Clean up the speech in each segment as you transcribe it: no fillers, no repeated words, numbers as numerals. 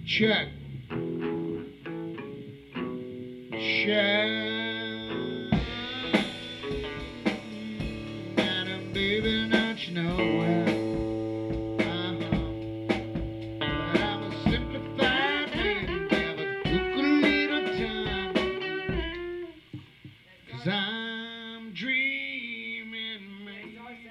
Check. Check. And a baby not you nowhere. But I'm a simplified man. Never took a little time. 'Cause I'm dreaming, man.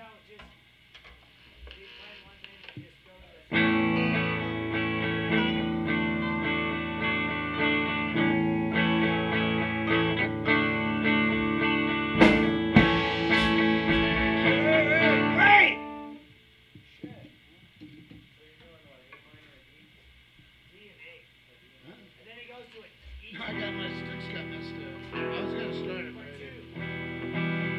I got my sticks got messed up. I was gonna start it right here.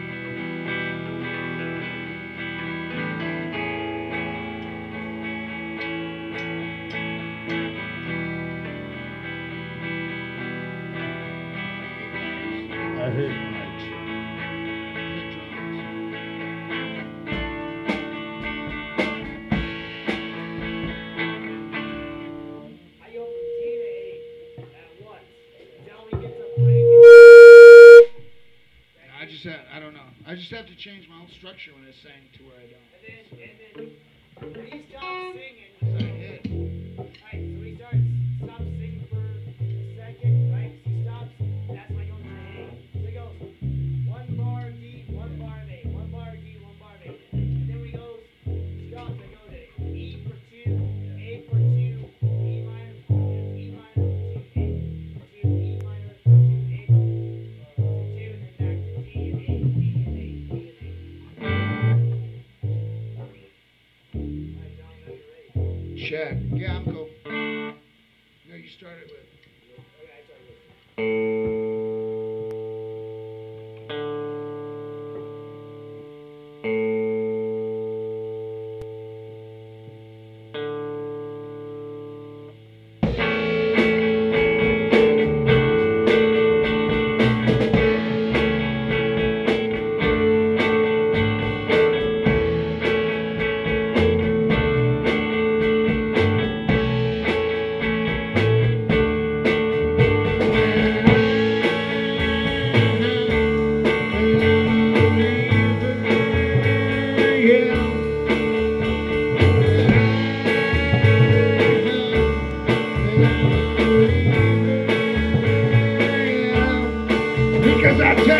I hate my chick. I don't know. I just have to change my whole structure when it's saying to where I don't. And then when he stops singing, So I hit. right, so he stops singing for a second, right? So he stops, that's when he goes to A. So he goes, one bar D, one bar of A, one bar D, one bar of A. And then when he goes, stops, I go to E for 2, A for 2, E minor, E minor, 2, A, 2, E minor, 2, A, 2, and then back to D and A, D and A, D and A. Alright, John, now you're ready. Check. Yeah, I'm cool. No, you started with. Okay, I started with. Because I tell